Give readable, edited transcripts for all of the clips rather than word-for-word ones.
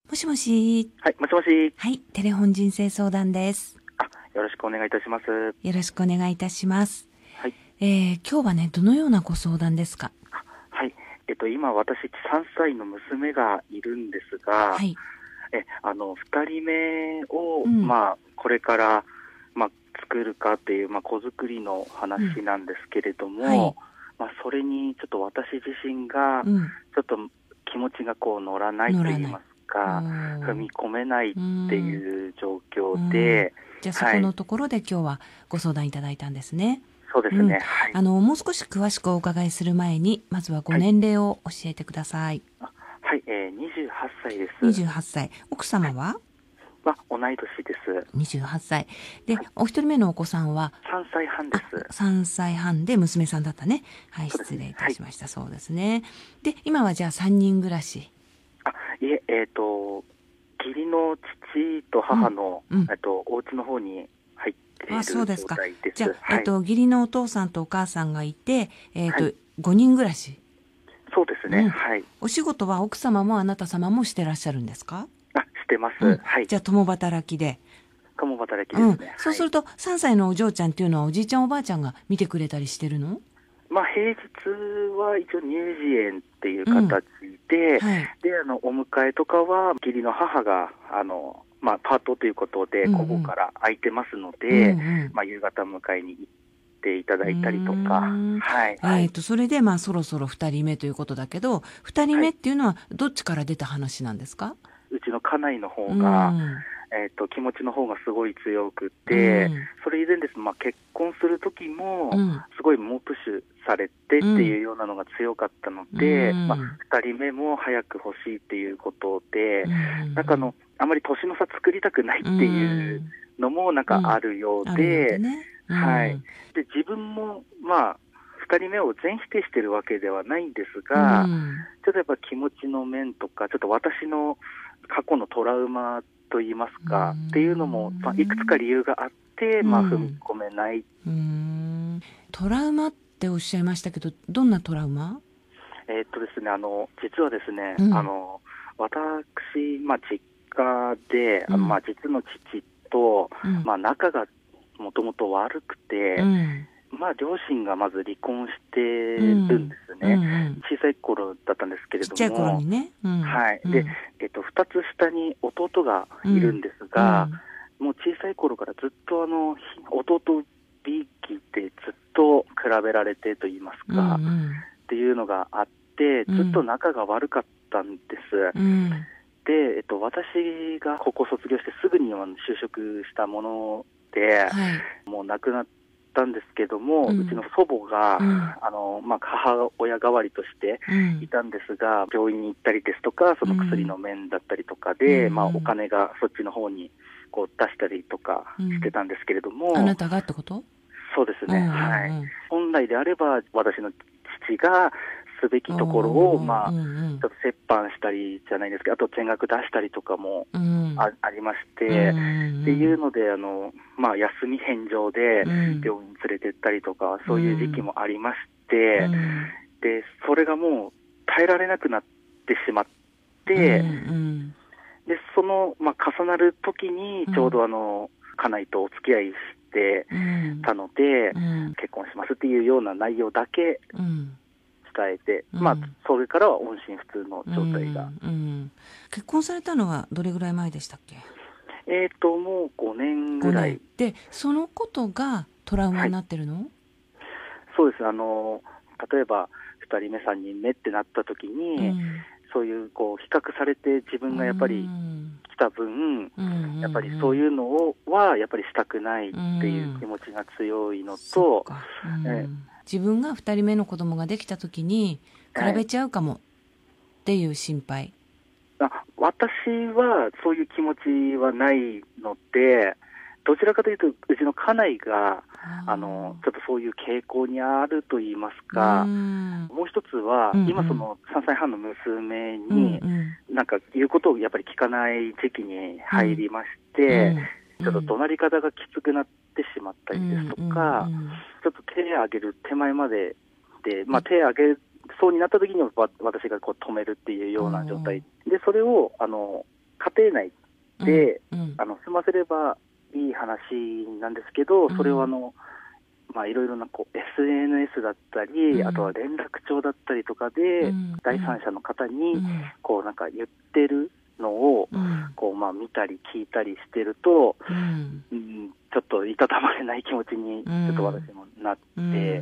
もしもし。 はい、もしもし。 はい、テレフォン人生相談です。 よろしくお願いいたします。 よろしくお願いいたします。 はい。 今日はね、どのようなご相談ですか？ はい。今私3歳の娘がいるんですが、 はい。 2人目を、 うん。 これから、作るかっていう、子作りの話なんですけれどはい。 も、それにちょっと私自身が、 うん。 ちょっと気持ちが乗らない乗らない。 と言いますか、踏おー。 み込めないっうてん。 いう状う況ん。 で、 じゃあそはい。 このところで今日はご相談いただいたんですね。うん。 そうですね。はい。 もう少し詳しくお伺いする前に、まずはごはい。 年齢を教えてください。 はい、28歳です。 28歳。奥はい。 様は同い年です。 28歳。で、 はい。 お一人目のお子さんは、 3歳半です。 3歳半で娘さんだったね。はい、 そうですね。 失礼いたはい。 しました。そうですね。で、今はじゃあ3人暮らし。 いえ、義理の父とうん、 母の、 うん。 お家の方に入ってあ、 いる状そうですか。 態です。 じゃあ、 はい。 義理のお父さんとお母さんがいて、 はい。 5人暮らし。 そうですね。 うん。 はい。 お仕事は奥様もあなた様もしてらっしゃるんですか？ してまうん。 す。はい。 じゃあ、共働きで。 共働きでうん。 すね。はい。 そうすると、3歳のお嬢ちゃんっていうのはおじいちゃんおばあちゃんが見てくれたりしてるの？ 平日は一応乳児園っていううん。 形で、 はい。 で、お迎えとかは、義理の母が、パートということで、 うんう午後かん。 ら空いてますのうんで、 うん。 夕方迎えに行っていただうーいたりとか、 ん。 はい、はい、 それで、そろそろ二人目ということだけど、二人はい。 目っていうのはどっちから出た話なんですか？ うちの家内のう方が、 ん。 気持ちの方がすごい強くうて、 ん。 それ以前です。結婚する時も、 うん。 すごい猛プッシュされてっうん。 ていうようなのが強かったのうで、 ん。 二人目も早く欲しいっていうことで、 うん。 あまり年の差作りたくないうっていうん。 のもうん。 あるようあるようでで、 ね。うはい。 ん。 で、自分も、二人目を全否定してるわけではないんですうが、 ん。 ちょっとやっぱ気持ちの面とか、ちょっと私の過去のトラウマといいますうか、っていうのも、いくつかん。 理由があって、 う踏みん。 込めない。 トラウマっておっしゃいましたけど、どんなトラウマ？ ですね、実はですね、 うん。 私、実家で、 うん。 実の父と、 うん。 仲がもともと悪くて、 うん。 両親がまず離婚してうるんでん。 すうん。うね。 ん。 小さい頃だったんですけれちっちゃい頃ども、 にね。うん。 はい。で、 うん。 二つ下に弟がうん。 いるんですが、 うん。 もう小さい頃からずっと弟びいきでずっと比べられてと言いますうん。うか、 ん。 っていうのがあって、ずっとうん。 仲が悪かったんです。 うん。 で、私が高校卒業してすぐに就職したもので、 はい。 もう亡くなったんですけども、うちのうん。 祖母が、 うん。 母親代わりとしてうん。 いたんですが、病院に行ったりですとか、そうの薬のん。 面だったりとかうで、おん。 金がそっちの方に出したりとかしてうん。 たんですけれども、 あなたがってこと？ そうですね、 うん。うはい。 ん。 本来であれば、私の父がすべうん。 きところを、 おー。うん。 ちょっと折半したりじゃないですけど、あと見学出したりとかもうん。 ありましうて、っていうん。 ので、休み返上でうん。 病院連れてったりとか、 うそういう時期ん。 もありましうて、 ん。 で、それがもう耐えられなくなってしまっうん。うて、 ん。 で、重なる時に、ちょうど家内とお付き合いしてうん。 たので、 うん。 結婚しますっていうような内容だけうん。 伝えて、 うん。 それからは音信不通のう状態が。 ん。結婚されたのはどれぐらい前でしたっけ？ もう5年ぐら 5年。 い。 で、そのことがトラウマにはい。 なってるの？ そうです。例えば、2人目、3人目ってなった時に、 うん。 そういう、比較されて自う分がやっぱりん。 来た分、 うん。うやっぱりそうん。 いうのは、やっぱりしたくないっうていう気ん。 持ちが強いのそっと、 か。 え自分が2人目の子供ができた時に比はい。 べちゃうかもっていう心配。 私はそういう気持ちはないので、どちらかというと、うちの家内が、ちょっとそういう傾向にあると言いますうーか、 ん。 もう一つは、 うん今その3歳半の娘うん。うんに、 うん。 なんか言うことをやっぱり聞かない時期に入りましうて、 ん。うちょっと怒ん。 鳴り方がきつくなってしまったうん。 りですとうん。うか、 ん。 ちょっと手を挙げる手前までで、 い、 手を挙げそうになった時に私が止めるっていうような状態で、それを、 家庭内で、 うん済ませればいい話なんですけど、それをいろいろなSNS だったり、あとは連絡帳だったりとかで、第三者の方になんか言ってるのを見たり聞いたりしてると、ちょっといたたまれない気持ちにちょっと私もなって、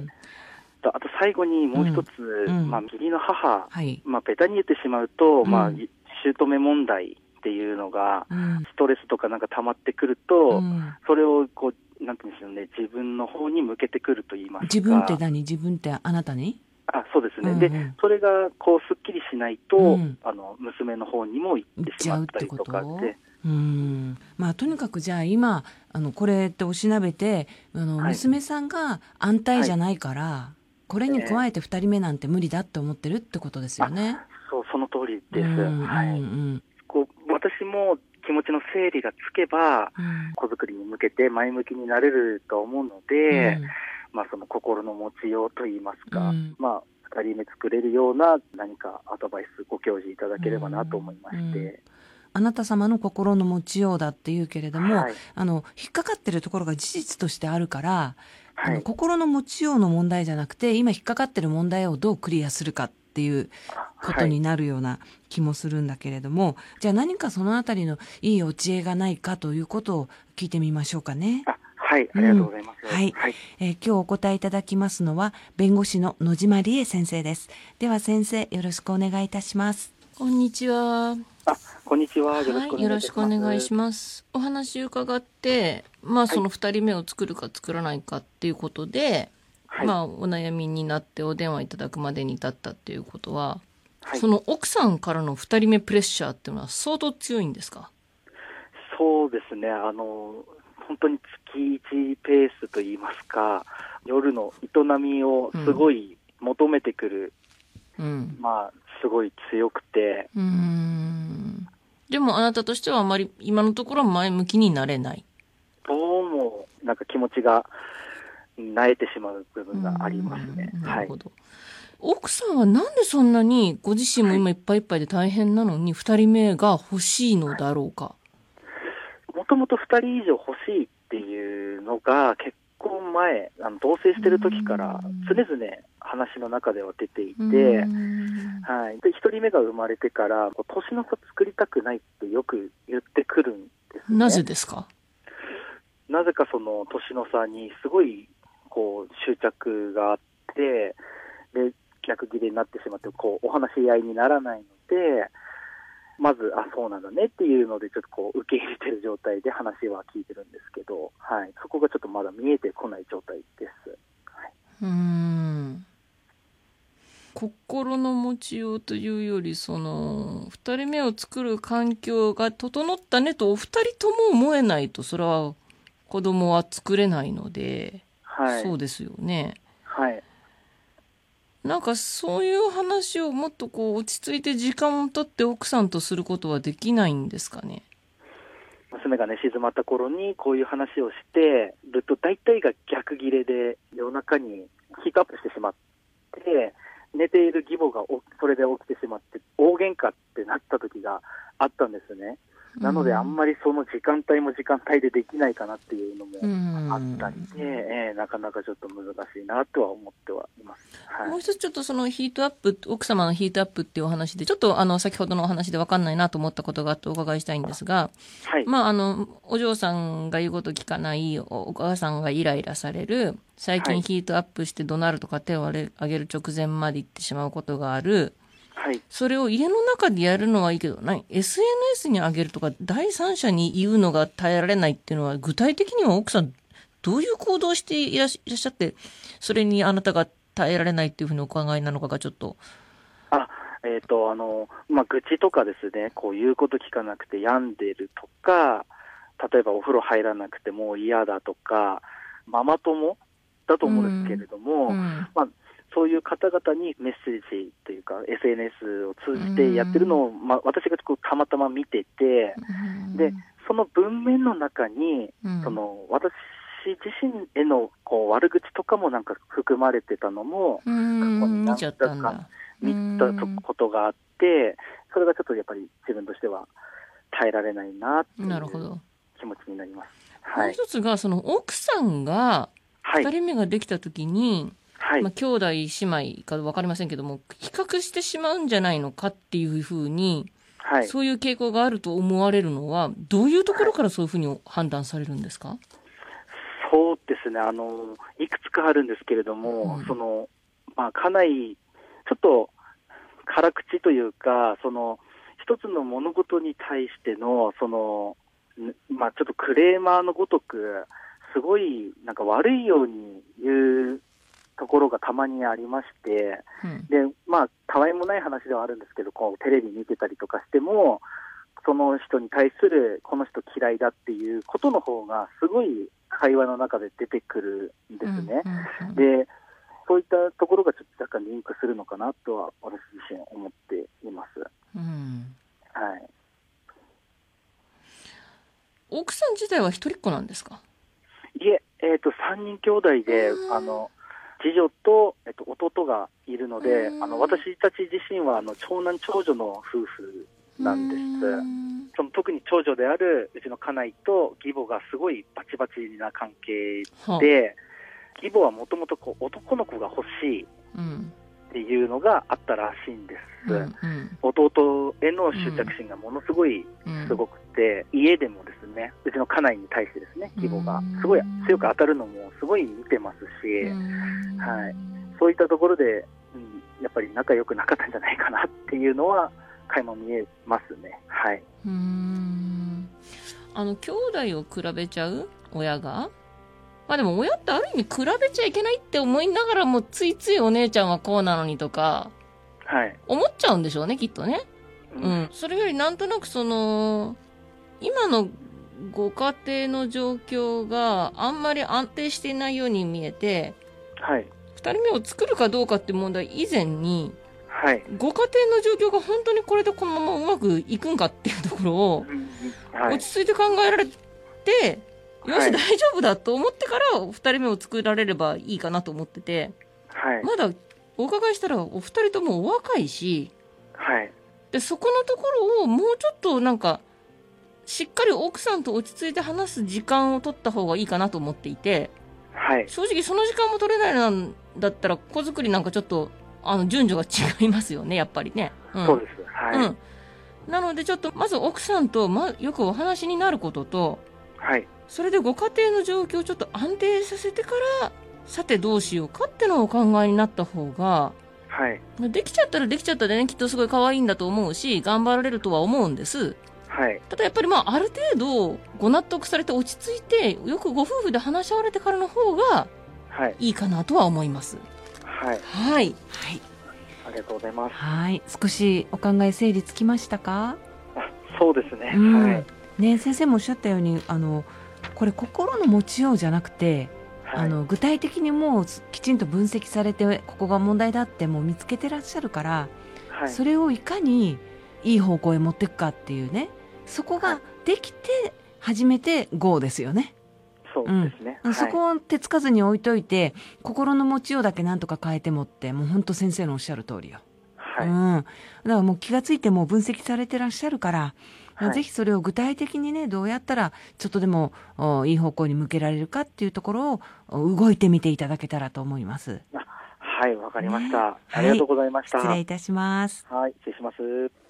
あと最後にもう一つ、義理の母、ベタに言ってしまうと、姑問題っていうのが、ストレスとかなんか溜まってくると、それをなんていうんでしょうね、自分の方に向けてくると言いますか。 自分って何？自分ってあなたに？ そうですね。で、それがすっきりしないと、娘の方にも行ってしまったりとかで。 とにかくじゃあ今これっておしなべて娘さんが安泰じゃないから、これに加えて2人目なんて無理だって思ってるってことですよね。 その通りです。私も気持ちの整理がつけば、子作りに向けて前向きになれると思うので、その心の持ちようといいますか、2人目作れるような何かアドバイスご教示いただければなと思いまして。 あなた様の心の持ちようだっていうけれども、引っかかってるところが事実としてあるから、心の持ちようの問題じゃなくて、今引っかかってる問題をどうクリアするかっていうことになるような気もするんだけれども、じゃあ何かそのあたりのいいお知恵がないかということを聞いてみましょうかね。 ありがとうございます。 今日お答えいただきますのは弁護士の野島理恵先生です。では先生、よろしくお願いいたします。 こんにちは。 こんにちは。よろしくお願いします。 お話伺って、その2人目を作るか作らないかっていうことで、お悩みになってお電話いただくまでに至ったっていうことは、その奥さんからの2人目プレッシャーっていうのは相当強いんですか？ そうですね。本当に月1ペースといいますか、夜の営みをすごい求めてくる、すごい強くて。 でもあなたとしてはあまり今のところ前向きになれない。 どうもなんか気持ちが萎えてしまう部分がありますね。 なるほど。奥さんはなんでそんなにご自身も今いっぱいいっぱいで大変なのに2人目が欲しいのだろうか？ もともと2人以上欲しいっていうのが結婚前、同棲してる時から常々話の中では出ていて、で1人目が生まれてから年の差作りたくないってよく言ってくるんですね。 なぜですか？ なぜかその年の差にすごい執着があって、で逆切れになってしまってお話し合いにならないので、まずそうなんだねっていうのでちょっと受け入れてる状態で話は聞いてるんですけど、そこがちょっとまだ見えてこない状態です。 心の持ちようというより、その2人目を作る環境が整ったねとお二人とも思えないと、それは子供は作れないので、そうですよね。なんかそういう話をもっと落ち着いて時間を取って奥さんとすることはできないんですかね？ 娘が静まった頃にこういう話をしてると、大体が逆ギレで夜中にヒートアップしてしまって、寝ている義母がそれで起きてしまって大喧嘩ってなった時があったんですね。なのであんまりその時間帯も時間帯でできないかなっていうのもあったりで、なかなかちょっと難しいなとは思ってはいます。 もう一つちょっとそのヒートアップ、奥様のヒートアップっていうお話で、ちょっと先ほどのお話で分かんないなと思ったことがあってお伺いしたいんですが、お嬢さんが言うこと聞かない、お母さんがイライラされる、最近ヒートアップして怒鳴るとか手を挙げる直前まで行ってしまうことがある。それを家の中でやるのはいいけど、SNS に上げるとか第三者に言うのが耐えられないっていうのは、具体的には奥さんどういう行動をしていらっしゃって、それにあなたが耐えられないっていうふうにお考えなのかがちょっと。 愚痴とかですね、言うこと聞かなくて病んでるとか、例えばお風呂入らなくてもう嫌だとか、ママ友だと思うんですけれども、そういう方々にメッセージというか SNS を通じてやってるのを、私がたまたま見てて、でその文面の中に、私自身への悪口とかもなんか含まれてたのも過去に何度か見たことがあって、それがちょっとやっぱり自分としては耐えられないなっていうなるほど。 気持ちになります。 もう一つが、その奥さんが2人目ができたときに、兄弟姉妹か分かりませんけども、比較してしまうんじゃないのかっていうふうに、そういう傾向があると思われるのは、どういうところからそういうふうに判断されるんですか？ そうですね、いくつかあるんですけれども、かなりちょっと辛口というか、一つの物事に対してのちょっとクレーマーのごとく、すごいなんか悪いように言うところがたまにありまして、でたわいもない話ではあるんですけど、テレビ見てたりとかしても、その人に対するこの人嫌いだっていうことの方がすごい会話の中で出てくるんですね。で、そういったところがちょっと若干リンクするのかなとは私自身思っています。 奥さん自体は一人っ子なんですか？ いえ、3人兄弟で、次女と、弟がいるので、私たち自身は長男長女の夫婦なんです。特に長女であるうちの家内と義母がすごいバチバチな関係で、義母はもともと男の子が欲しいっていうのがあったらしいんです。弟への執着心がものすごいすごくて、家でもですね、うちの家内に対してですね、義母がすごい強く当たるのもすごい見てますし、そういったところで、やっぱり仲良くなかったんじゃないかなっていうのは垣間見えますね。 兄弟を比べちゃう親が、でも親ってある意味比べちゃいけないって思いながらも、ついついお姉ちゃんはこうなのにとか思っちゃうんでしょうね、きっとね。それよりなんとなく今のご家庭の状況があんまり安定していないように見えて、2人目を作るかどうかって問題以前に、ご家庭の状況が本当にこれでこのままうまくいくんかっていうところを落ち着いて考えられて、よし、大丈夫だと思ってから2人目を作られればいいかなと思ってて、まだお伺いしたらお二人ともお若いし、でそこのところをもうちょっとなんかしっかり奥さんと落ち着いて話す時間を取った方がいいかなと思っていて、正直その時間も取れないんだったら子作りなんかちょっと順序が違いますよね、やっぱりね。 そうです。 なのでちょっとまず奥さんとよくお話になることと、それでご家庭の状況をちょっと安定させてから、さてどうしようかってのをお考えになった方が、できちゃったらできちゃったでね、きっとすごい可愛いんだと思うし、頑張られるとは思うんです。ただやっぱりある程度ご納得されて落ち着いて、よくご夫婦で話し合われてからの方がいいかなとは思います。 ありがとうございます。 少しお考え整理つきましたか？ そうですね。 先生もおっしゃったように、これ心の持ちようじゃなくて、具体的にもうきちんと分析されて、ここが問題だってもう見つけてらっしゃるから、それをいかにいい方向へ持っていくかっていうね、そこができて初めて GO ですよね。 そうですね。 そこを手つかずに置いといて、心の持ちようだけなんとか変えてもって、もう本当先生のおっしゃる通りよ。だからもう気がついてもう分析されてらっしゃるから、ぜひそれを具体的にね、どうやったらちょっとでもいい方向に向けられるかっていうところを動いてみていただけたらと思います。 わかりました。ありがとうございました。 失礼いたします。 失礼します。